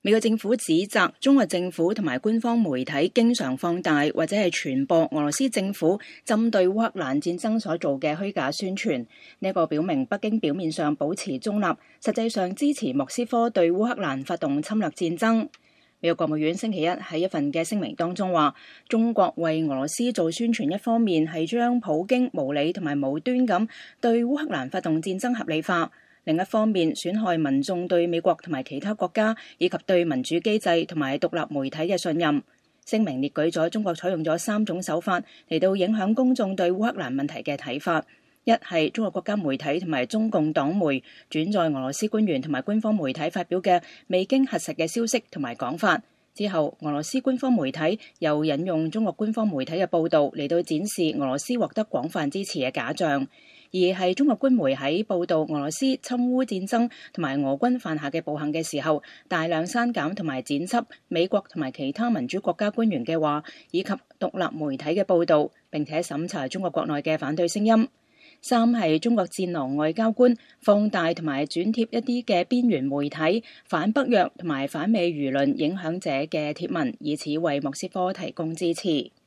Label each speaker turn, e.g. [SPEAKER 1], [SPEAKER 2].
[SPEAKER 1] 美國政府指責中國政府同埋官方媒體經常放大或者係傳播俄羅斯政府針對烏克蘭戰爭所做嘅虛假宣傳。呢個表明北京表面上保持中立，實際上支持莫斯科對烏克蘭發動侵略戰爭。美國國務院星期一喺一份嘅聲明當中話，中國為俄羅斯做宣傳，一方面係將普京無理同埋無端咁對烏克蘭發動戰爭合理化，另一方面損害民眾對美國同埋其他國家以及對民主機制同埋獨立媒體嘅信任。聲明列舉咗中國採用咗3種手法嚟到影響公眾對烏克蘭問題嘅睇法。一係中國國家媒體同埋中共黨媒轉載俄羅斯官員同埋官方媒體發表嘅未經核實嘅消息同埋講法，之後俄羅斯官方媒體又引用中國官方媒體嘅報導嚟到展示俄羅斯獲得廣泛支持嘅假象。而係中國官媒喺報導俄羅斯侵烏戰爭同埋俄軍犯下嘅暴行嘅時候，大量刪減同埋剪輯美國同埋其他民主國家官員嘅話，以及獨立媒體嘅報導，並且審查中國國內嘅反對聲音。三係中國戰狼外交官放大同埋轉貼一啲嘅邊緣媒體反北約同埋反美輿論影響者嘅貼文，以此為莫斯科提供支持。